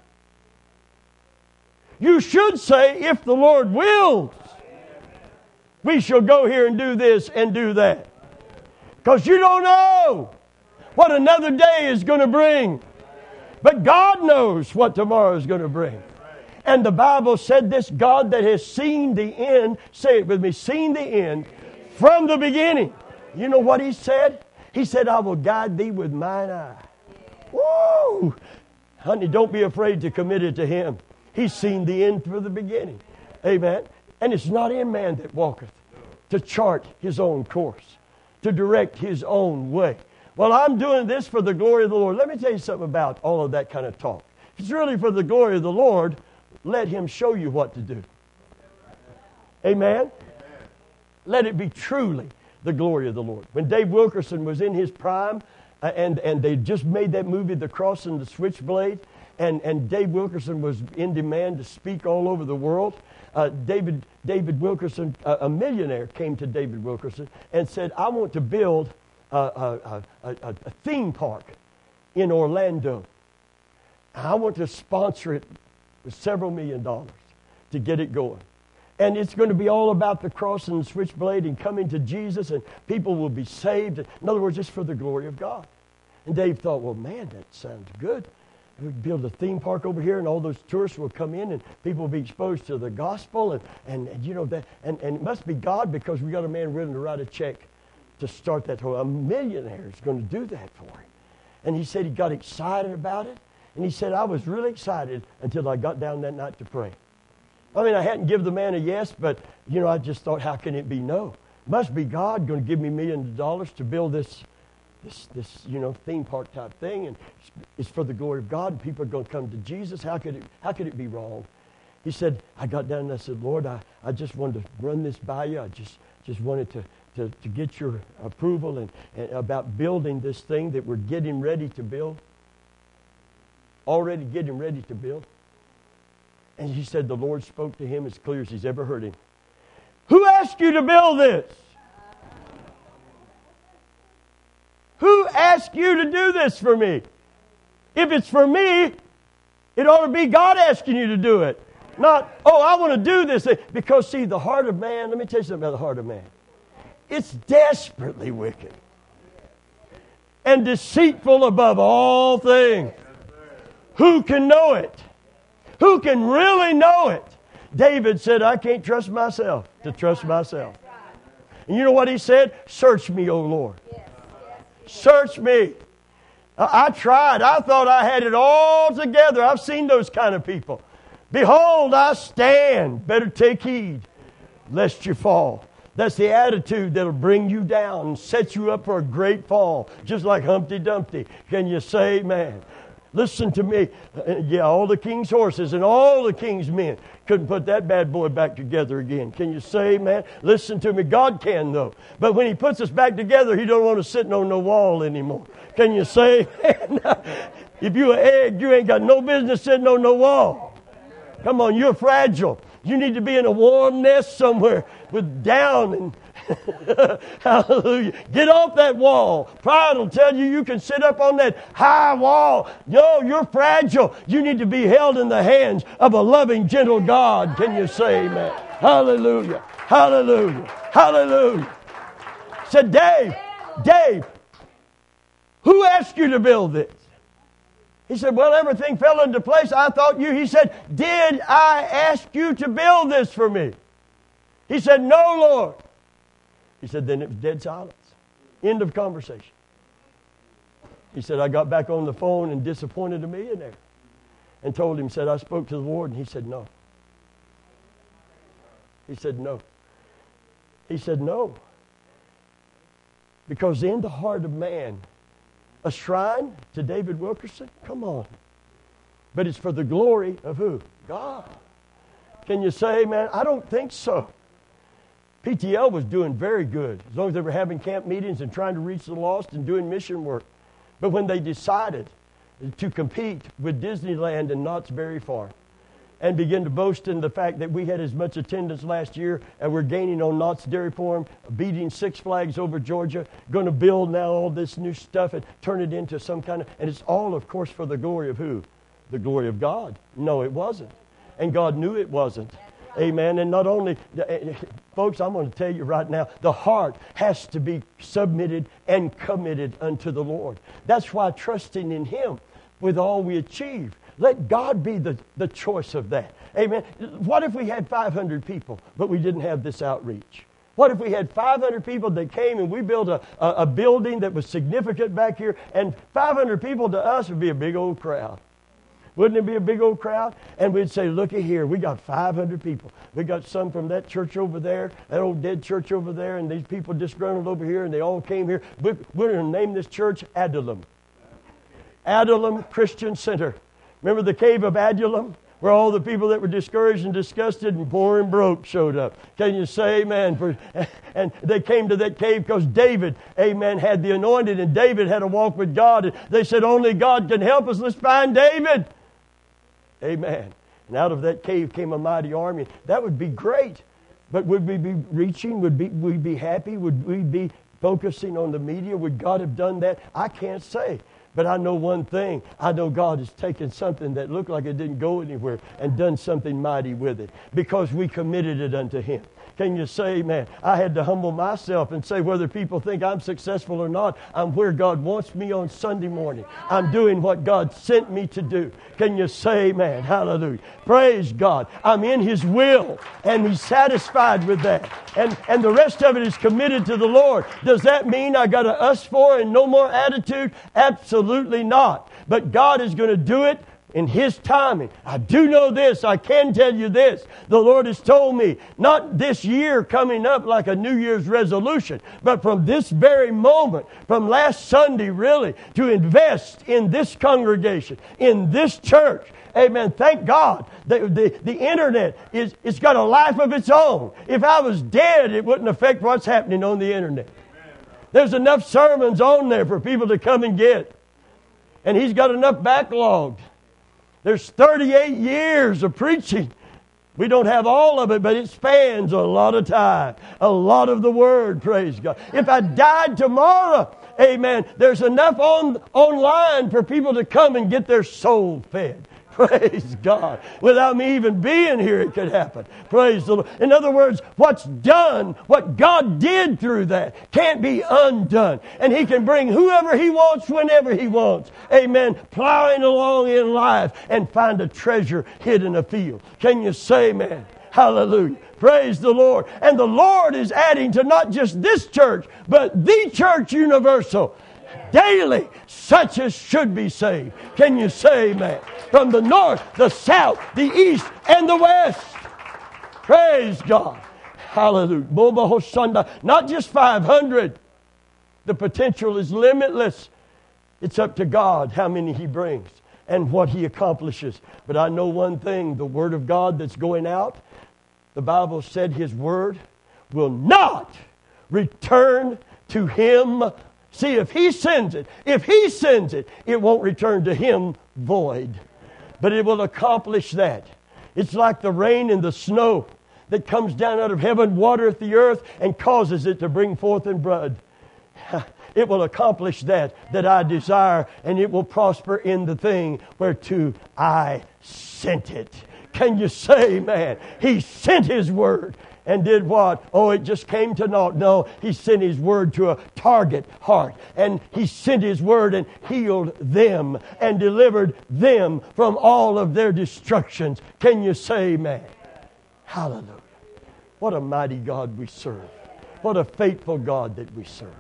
Speaker 1: You should say, if the Lord wills, we shall go here and do this and do that. Because you don't know what another day is going to bring. But God knows what tomorrow is going to bring. And the Bible said this, God that has seen the end, say it with me, seen the end from the beginning. You know what He said? He said, I will guide thee with mine eye. Woo! Honey, don't be afraid to commit it to Him. He's seen the end from the beginning. Amen. And it's not in man that walketh to chart his own course, to direct his own way. Well, I'm doing this for the glory of the Lord. Let me tell you something about all of that kind of talk. it's really for the glory of the Lord, let Him show you what to do. Amen? Let it be truly the glory of the Lord. When Dave Wilkerson was in his prime, and they just made that movie, The Cross and the Switchblade, and Dave Wilkerson was in demand to speak all over the world. David Wilkerson, a millionaire, came to David Wilkerson and said, I want to build a theme park in Orlando. I want to sponsor it with several $1 million to get it going. And it's going to be all about the cross and the switchblade and coming to Jesus, and people will be saved. In other words, it's for the glory of God. And Dave thought, well, man, that sounds good. We build a theme park over here, and all those tourists will come in, and people will be exposed to the gospel, and you know that, and it must be God, because we got a man willing to write a check to start that whole. A millionaire is going to do that for him. And he said he got excited about it, and he said, I was really excited until I got down that night to pray. I mean, I hadn't given the man a yes, but, you know, I just thought, how can it be no? Must be God going to give me $1 million to build this, you know, theme park type thing, and it's for the glory of God, and people are going to come to Jesus. How could it be wrong? He said, I got down and I said, Lord, I just wanted to run this by you. I just wanted to get your approval and about building this thing that we're getting ready to build. Already getting ready to build. And he said the Lord spoke to him as clear as he's ever heard him. Who asked you to build this? Who asked you to do this for me? If it's for me, it ought to be God asking you to do it. Not, oh, I want to do this. Because, see, the heart of man, let me tell you something about the heart of man. It's desperately wicked and deceitful above all things. Who can know it? Who can really know it? David said, I can't trust myself to trust myself. And you know what he said? Search me, O Lord. Search me. I tried. I thought I had it all together. I've seen those kind of people. Behold, I stand. Better take heed lest you fall. That's the attitude that'll bring you down and set you up for a great fall. Just like Humpty Dumpty. Can you say amen? Listen to me. Yeah, all the king's horses and all the king's men couldn't put that bad boy back together again. Can you say amen? Listen to me. God can, though. But when He puts us back together, He don't want us sitting on no wall anymore. Can you say amen? If you're an egg, you ain't got no business sitting on no wall. Come on, you're fragile. You need to be in a warm nest somewhere with down and hallelujah. Get off that wall. Pride will tell you can sit up on that high wall. No, you're fragile. You need to be held in the hands of a loving, gentle God. Can you say amen? Hallelujah. Hallelujah. Hallelujah. Said, Dave, who asked you to build this? He said, well, everything fell into place. I thought you. He said, did I ask you to build this for me? He said, no, Lord. He said, then it was dead silence. End of conversation. He said, I got back on the phone and disappointed a millionaire and told him, said, I spoke to the Lord, and he said, no. He said, no. He said, no. Because in the heart of man, a shrine to David Wilkerson? Come on. But it's for the glory of who? God. Can you say, man, I don't think so. PTL was doing very good, as long as they were having camp meetings and trying to reach the lost and doing mission work. But when they decided to compete with Disneyland and Knott's Berry Farm and begin to boast in the fact that we had as much attendance last year and we're gaining on Knott's Dairy Farm, beating Six Flags over Georgia, going to build now all this new stuff and turn it into some kind of, and it's all, of course, for the glory of who? The glory of God. No, it wasn't. And God knew it wasn't. Amen. And not only, folks, I'm going to tell you right now, the heart has to be submitted and committed unto the Lord. That's why trusting in Him with all we achieve. Let God be the choice of that. Amen. What if we had 500 people, but we didn't have this outreach? What if we had 500 people that came and we built a building that was significant back here, and 500 people to us would be a big old crowd. Wouldn't it be a big old crowd? And we'd say, looky here, we got 500 people. We got some from that church over there, that old dead church over there, and these people disgruntled over here, and they all came here. We're going to name this church Adullam. Adullam Christian Center. Remember the cave of Adullam? Where all the people that were discouraged and disgusted and poor and broke showed up. Can you say amen? And they came to that cave because David, amen, had the anointing, and David had a walk with God. And they said, only God can help us. Let's find David. Amen. And out of that cave came a mighty army. That would be great. But would we be reaching? Would we be happy? Would we be focusing on the media? Would God have done that? I can't say. But I know one thing. I know God has taken something that looked like it didn't go anywhere and done something mighty with it because we committed it unto Him. Can you say, man, I had to humble myself and say whether people think I'm successful or not, I'm where God wants me on Sunday morning. I'm doing what God sent me to do. Can you say, man, hallelujah. Praise God. I'm in His will and He's satisfied with that. And the rest of it is committed to the Lord. Does that mean I got a us for and no more attitude? Absolutely not. But God is going to do it in His timing. I do know this. I can tell you this. The Lord has told me, not this year coming up like a New Year's resolution, but from this very moment, from last Sunday really, to invest in this congregation, in this church. Amen. Thank God. The internet it's got a life of its own. If I was dead, it wouldn't affect what's happening on the internet. There's enough sermons on there for people to come and get. And He's got enough backlogged. There's 38 years of preaching. We don't have all of it, but it spans a lot of time. A lot of the Word, praise God. If I died tomorrow, amen, there's enough online for people to come and get their soul fed. Praise God. Without me even being here, it could happen. Praise the Lord. In other words, what's done, what God did through that, can't be undone. And He can bring whoever He wants, whenever He wants. Amen. Plowing along in life and find a treasure hid in a field. Can you say amen? Hallelujah. Praise the Lord. And the Lord is adding to not just this church, but the church universal. Daily, such as should be saved. Can you say amen? From the north, the south, the east, and the west. Praise God. Hallelujah. Not just 500. The potential is limitless. It's up to God how many He brings and what He accomplishes. But I know one thing, the Word of God that's going out, the Bible said His Word will not return to Him. See, if He sends it, it won't return to Him void. But it will accomplish that. It's like the rain and the snow that comes down out of heaven, watereth the earth, and causes it to bring forth in blood. It will accomplish that I desire, and it will prosper in the thing whereto I sent it. Can you say amen? He sent His Word. And did what? Oh, it just came to naught. No, He sent His Word to a target heart. And He sent His Word and healed them and delivered them from all of their destructions. Can you say amen? Hallelujah. What a mighty God we serve. What a faithful God that we serve.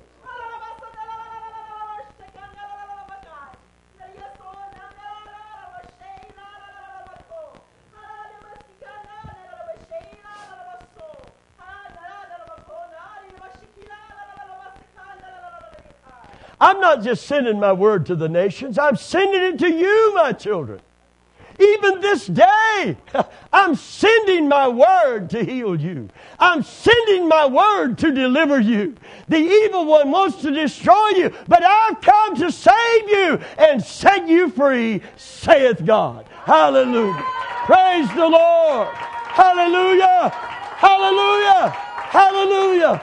Speaker 1: I'm not just sending my word to the nations. I'm sending it to you, my children. Even this day, I'm sending my word to heal you. I'm sending my word to deliver you. The evil one wants to destroy you, but I've come to save you and set you free, saith God. Hallelujah. Praise the Lord. Hallelujah. Hallelujah. Hallelujah.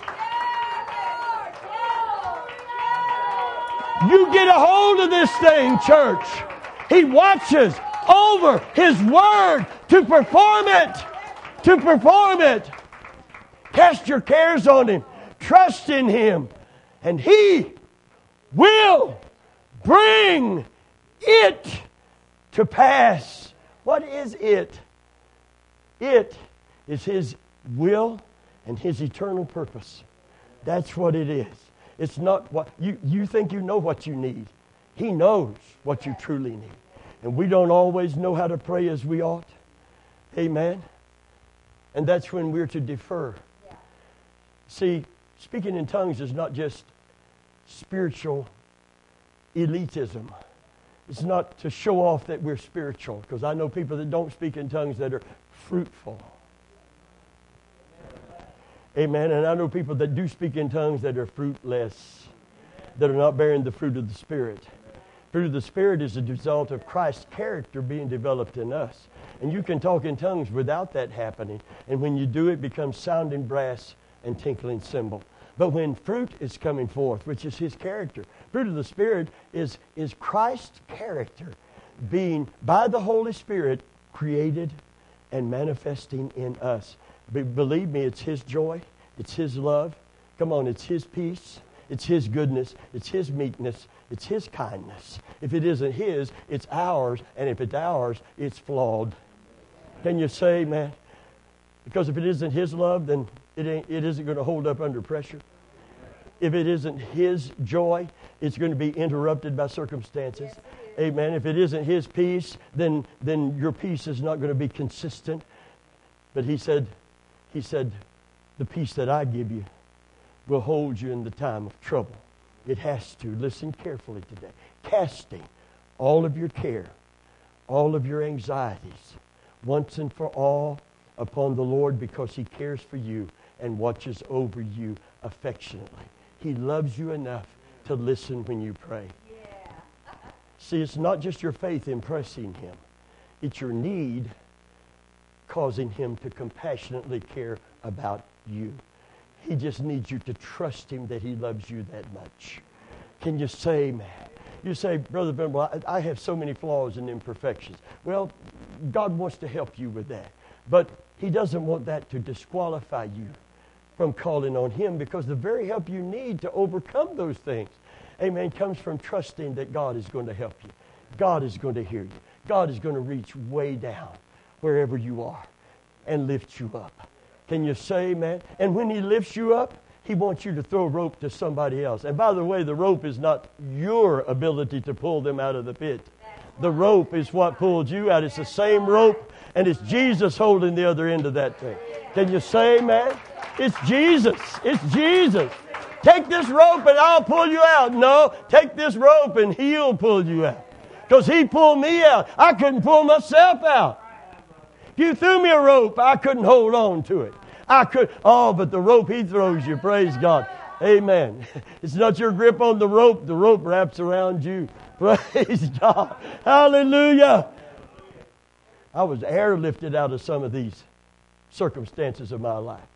Speaker 1: You get a hold of this thing, church. He watches over His Word to perform it. To perform it. Cast your cares on Him. Trust in Him. And He will bring it to pass. What is it? It is His will and His eternal purpose. That's what it is. It's not what you think you know what you need. He knows what you truly need. And we don't always know how to pray as we ought. Amen. And that's when we're to defer. Yeah. See, speaking in tongues is not just spiritual elitism. It's not to show off that we're spiritual, because I know people that don't speak in tongues that are fruitful. Amen. And I know people that do speak in tongues that are fruitless, that are not bearing the fruit of the Spirit. Fruit of the Spirit is a result of Christ's character being developed in us. And you can talk in tongues without that happening. And when you do, it becomes sounding brass and tinkling cymbal. But when fruit is coming forth, which is His character, fruit of the Spirit is Christ's character being, by the Holy Spirit, created and manifesting in us. Believe me, it's His joy, it's His love. Come on, it's His peace, it's His goodness, it's His meekness, it's His kindness. If it isn't His, it's ours, and if it's ours, it's flawed. Can you say, man? Because if it isn't His love, then it isn't going to hold up under pressure. If it isn't His joy, it's going to be interrupted by circumstances. Amen. If it isn't His peace, then your peace is not going to be consistent. But He said, the peace that I give you will hold you in the time of trouble. It has to. Listen carefully today. Casting all of your care, all of your anxieties, once and for all upon the Lord, because He cares for you and watches over you affectionately. He loves you enough to listen when you pray. Yeah. See, it's not just your faith impressing Him. It's your need causing Him to compassionately care about you. He just needs you to trust Him that He loves you that much. Can you say, man? You say, Brother Venable, I have so many flaws and imperfections. Well, God wants to help you with that. But He doesn't want that to disqualify you from calling on Him, because the very help you need to overcome those things, amen, comes from trusting that God is going to help you. God is going to hear you. God is going to reach way down wherever you are and lift you up. Can you say, man? And when He lifts you up, He wants you to throw rope to somebody else. And by the way, the rope is not your ability to pull them out of the pit. The rope is what pulled you out. It's the same rope, and it's Jesus holding the other end of that thing. Can you say, man? It's Jesus. It's Jesus. Take this rope and I'll pull you out. No, take this rope and He'll pull you out. Because He pulled me out. I couldn't pull myself out. If you threw me a rope, I couldn't hold on to it. But the rope He throws you, praise God. Amen. It's not your grip on the rope wraps around you. Praise God. Hallelujah. I was airlifted out of some of these circumstances of my life.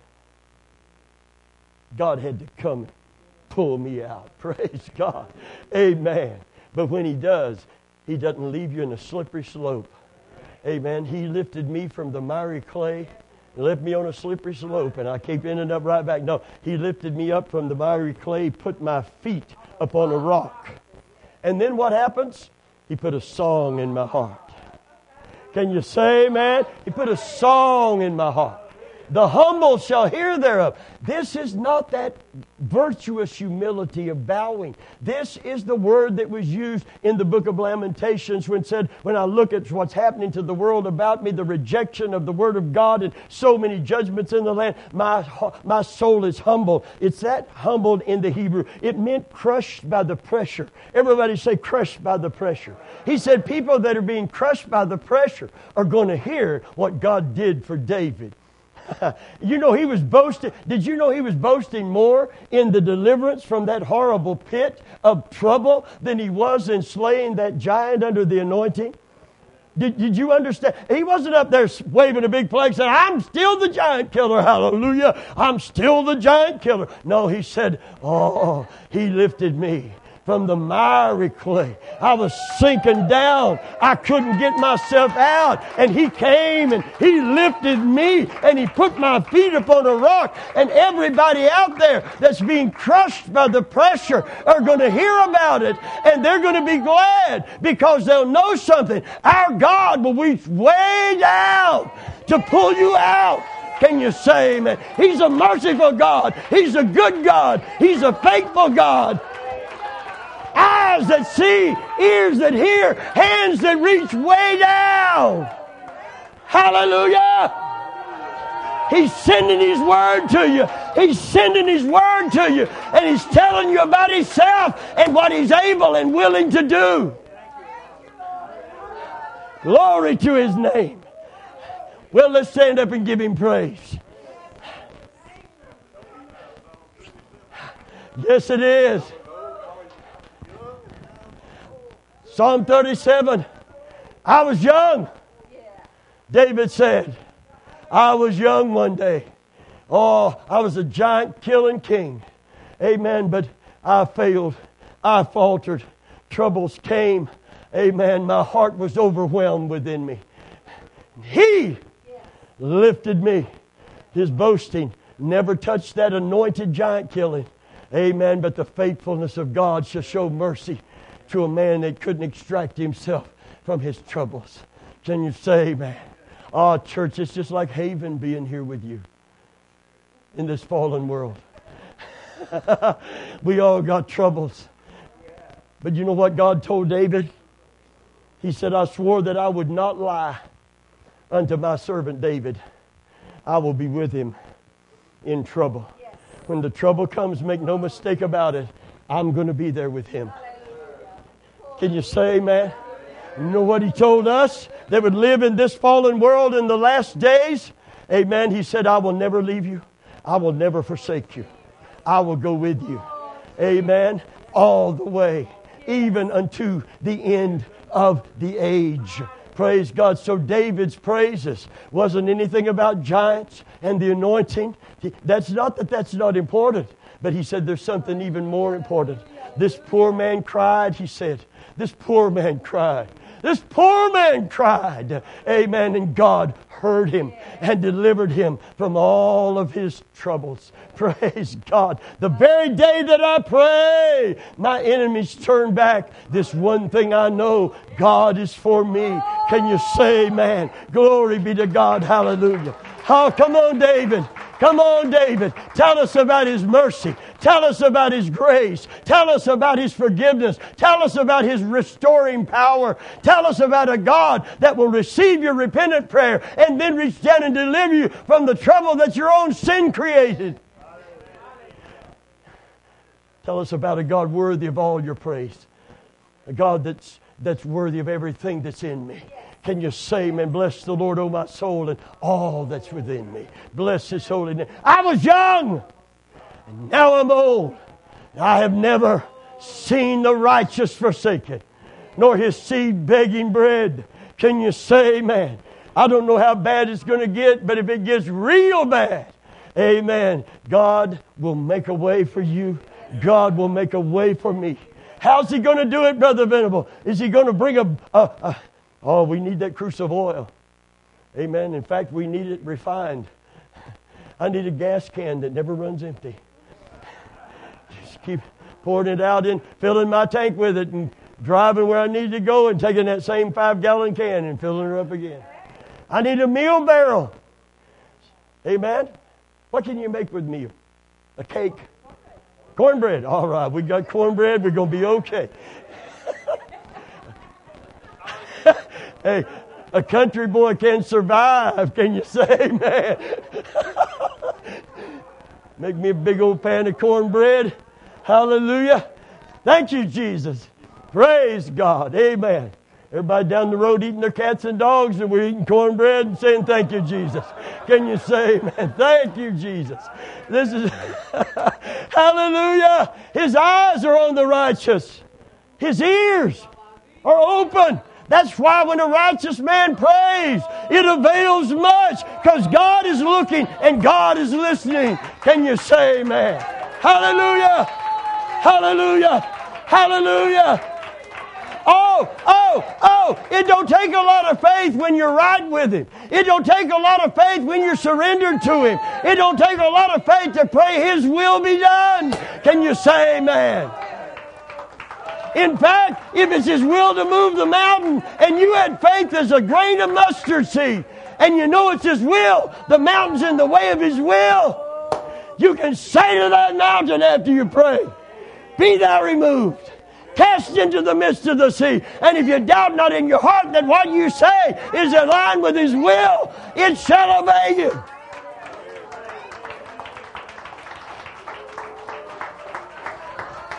Speaker 1: God had to come and pull me out. Praise God. Amen. But when He does, He doesn't leave you in a slippery slope. Amen. He lifted me from the miry clay, left me on a slippery slope, and I keep ending up right back. No, He lifted me up from the miry clay, put my feet upon a rock. And then what happens? He put a song in my heart. Can you say, man? He put a song in my heart. The humble shall hear thereof. This is not that virtuous humility of bowing. This is the word that was used in the book of Lamentations when it said, when I look at what's happening to the world about me, the rejection of the word of God and so many judgments in the land, my soul is humble. It's that humbled in the Hebrew. It meant crushed by the pressure. Everybody say crushed by the pressure. He said people that are being crushed by the pressure are going to hear what God did for David. You know, he was boasting. Did you know he was boasting more in the deliverance from that horrible pit of trouble than he was in slaying that giant under the anointing? Did you understand? He wasn't up there waving a big flag saying, I'm still the giant killer. Hallelujah. I'm still the giant killer. No, he said, oh, He lifted me from the miry clay. I was sinking down. I couldn't get myself out. And He came and He lifted me and He put my feet upon a rock. And everybody out there that's being crushed by the pressure are going to hear about it. And they're going to be glad because they'll know something. Our God will reach way down to pull you out. Can you say, amen? He's a merciful God. He's a good God. He's a faithful God. Eyes that see, ears that hear, hands that reach way down. Hallelujah. He's sending His word to you. He's sending His word to you. And He's telling you about Himself and what He's able and willing to do. Glory to His name. Well, let's stand up and give Him praise. Yes, it is. Psalm 37. I was young. David said, I was young one day. Oh, I was a giant killing king. Amen. But I failed. I faltered. Troubles came. Amen. My heart was overwhelmed within me. He lifted me. His boasting never touched that anointed giant killing. Amen. But the faithfulness of God shall show mercy to a man that couldn't extract himself from his troubles. Can you say amen? Oh, church, it's just like Haven being here with you in this fallen world. We all got troubles. But you know what God told David? He said, I swore that I would not lie unto my servant David. I will be with him in trouble. Yes. When the trouble comes, make no mistake about it, I'm going to be there with him. Can you say amen? You know what He told us that would live in this fallen world in the last days? Amen. He said, I will never leave you. I will never forsake you. I will go with you. Amen. All the way, even unto the end of the age. Praise God. So David's praises wasn't anything about giants and the anointing. That's not important. But he said there's something even more important. This poor man cried, he said. This poor man cried. This poor man cried. Amen. And God heard him and delivered him from all of his troubles. Praise God. The very day that I pray, my enemies turn back. This one thing I know, God is for me. Can you say amen? Glory be to God. Hallelujah. Oh, come on, David. Come on, David. Tell us about His mercy. Tell us about His grace. Tell us about His forgiveness. Tell us about His restoring power. Tell us about a God that will receive your repentant prayer and then reach down and deliver you from the trouble that your own sin created. Tell us about a God worthy of all your praise. A God that's worthy of everything that's in me. Can you say amen? Bless the Lord, O my soul, and all that's within me. Bless His holy name. I was young, and now I'm old. I have never seen the righteous forsaken, nor his seed begging bread. Can you say amen? I don't know how bad it's going to get, but if it gets real bad, amen, God will make a way for you. God will make a way for me. How's He going to do it, Brother Venable? Is He going to bring oh, we need that cruse of oil. Amen. In fact, we need it refined. I need a gas can that never runs empty. Just keep pouring it out in, filling my tank with it, and driving where I need to go and taking that same 5-gallon can and filling her up again. I need a meal barrel. Amen. What can you make with meal? A cake. Cornbread. All right, we got cornbread. We're going to be okay. Hey, a country boy can survive. Can you say amen? Make me a big old pan of cornbread. Hallelujah. Thank you, Jesus. Praise God. Amen. Everybody down the road eating their cats and dogs, and we're eating cornbread and saying, thank you, Jesus. Can you say amen? Thank you, Jesus. This is, hallelujah. His eyes are on the righteous. His ears are open. That's why when a righteous man prays, it avails much, because God is looking and God is listening. Can you say amen? Hallelujah. Hallelujah. Hallelujah. Oh, it don't take a lot of faith when you're right with Him. It don't take a lot of faith when you're surrendered to Him. It don't take a lot of faith to pray His will be done. Can you say amen? In fact, if it's His will to move the mountain and you had faith as a grain of mustard seed and you know it's His will, the mountain's in the way of His will, you can say to that mountain after you pray, be thou removed, cast into the midst of the sea. And if you doubt not in your heart that what you say is in line with His will, it shall obey you.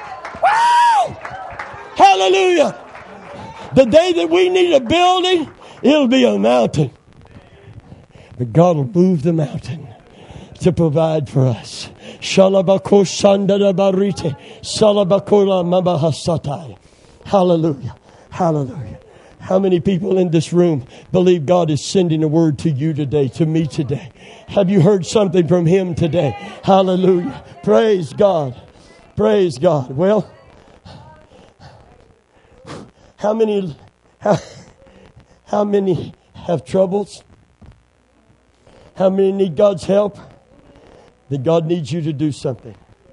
Speaker 1: Woo! Hallelujah. The day that we need a building It'll be a mountain. But God will move the mountain to provide for us. Shalabako shandara barite. Salabakola mabahasatai. Hallelujah. Hallelujah. How many people in this room believe God is sending a word to you today, to me today? Have you heard something from Him today? Hallelujah. Praise God. Praise God. Well, how many have troubles? How many need God's help? Then God needs you to do something.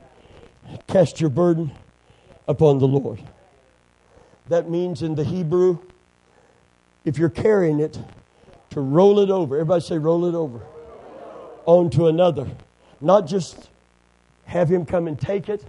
Speaker 1: Cast your burden upon the Lord. That means in the Hebrew, if you're carrying it, to roll it over. Everybody say roll it over. Onto another. Not just have him come and take it,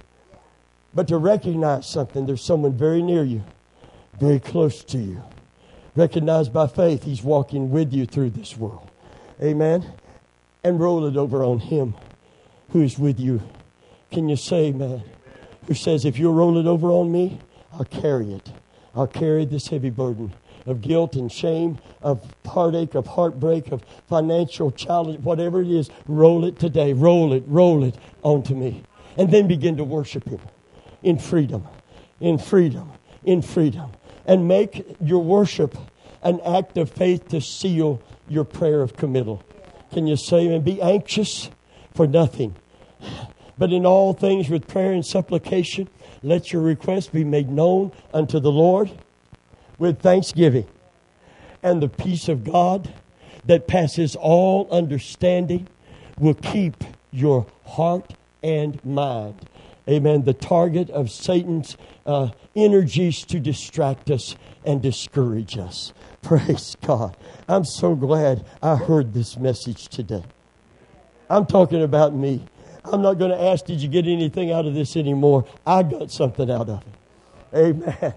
Speaker 1: but to recognize something. There's someone very near you, very close to you. Recognize by faith He's walking with you through this world. Amen. And roll it over on Him who is with you. Can you say, man, who says, if you'll roll it over on me, I'll carry it. I'll carry this heavy burden of guilt and shame, of heartache, of heartbreak, of financial challenge, whatever it is, roll it today. Roll it onto me. And then begin to worship Him in freedom, in freedom, in freedom. And make your worship an act of faith to seal your prayer of committal. Can you say, and be anxious for nothing, but in all things with prayer and supplication, let your requests be made known unto the Lord with thanksgiving. And the peace of God that passes all understanding will keep your heart and mind. Amen. The target of Satan's energies to distract us and discourage us. Praise God. I'm so glad I heard this message today. I'm talking about me. I'm not going to ask, did you get anything out of this anymore? I got something out of it. Amen.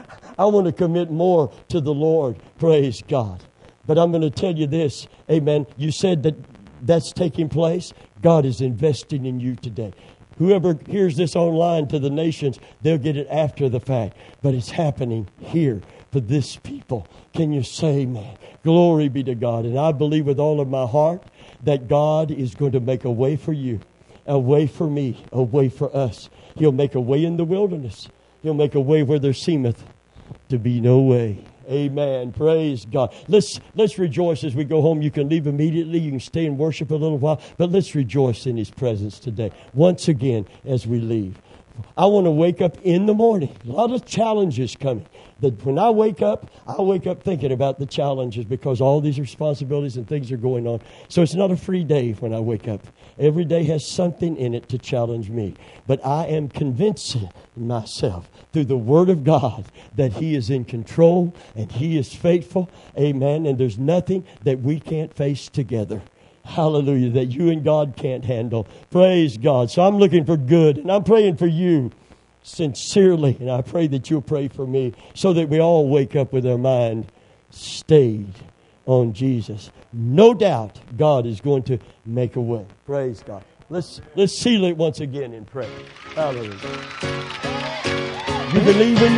Speaker 1: I want to commit more to the Lord. Praise God. But I'm going to tell you this. Amen. You said that that's taking place. God is investing in you today. Whoever hears this online to the nations, they'll get it after the fact. But it's happening here for this people. Can you say, man, glory be to God. And I believe with all of my heart that God is going to make a way for you, a way for me, a way for us. He'll make a way in the wilderness. He'll make a way where there seemeth to be no way. Amen. Praise God. Let's rejoice as we go home. You can leave immediately. You can stay and worship a little while. But let's rejoice in His presence today. Once again, as we leave. I want to wake up in the morning. A lot of challenges coming. That when I wake up thinking about the challenges because all these responsibilities and things are going on. So it's not a free day when I wake up. Every day has something in it to challenge me. But I am convincing myself through the Word of God that He is in control and He is faithful. Amen. And there's nothing that we can't face together. Hallelujah. That you and God can't handle. Praise God. So I'm looking for good. And I'm praying for you sincerely. And I pray that you'll pray for me so that we all wake up with our mind stayed on Jesus. No doubt God is going to make a way. Praise God. Let's seal it once again in prayer. Hallelujah. You believe in